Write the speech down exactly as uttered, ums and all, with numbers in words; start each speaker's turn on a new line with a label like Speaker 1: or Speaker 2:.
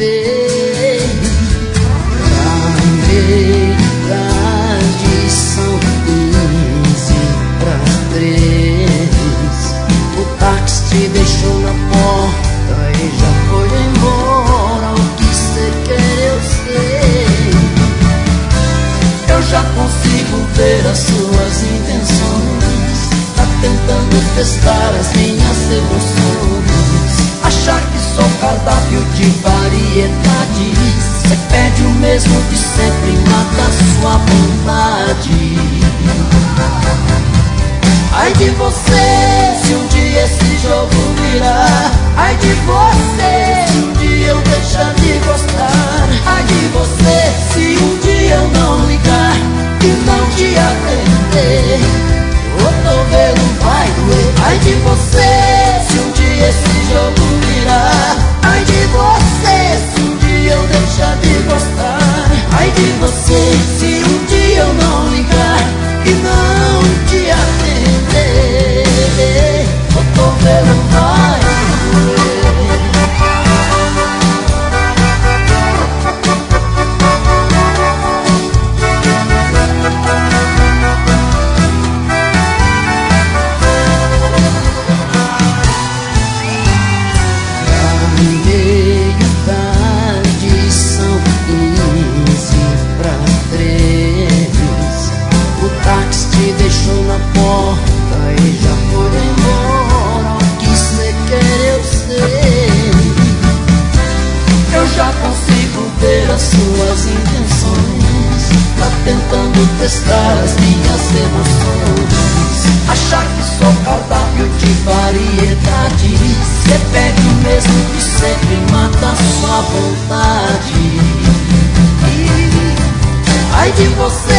Speaker 1: Idade são quinze para três. O táxi te deixou na porta e já foi embora. O que cê quer eu sei. Eu já consigo ver as suas intenções. Tá tentando testar as minhas emoções. Achar que sou cardápio de variedades. Cê pede o mesmo de sempre, mata a sua vontade. Ai de você, se um dia esse jogo virar. Ai de você, se um dia eu deixar de gostar. Ai de você, se um dia eu não ligar e não te atender. O cotovelo vai doer. Ai de você, se um dia esse jogo virar. Ai de você, se um dia eu deixar de gostar. Ai de você, se um dia eu não ligar e não te atender. O cotovelo vai doer. Deixou na porta e já foi embora. O que cê quer eu sei. Eu já consigo ver as suas intenções. Tá tentando testar as minhas emoções. Achar que sou cardápio de variedade. Cê pede o mesmo de sempre, mata a sua vontade. E ai de você,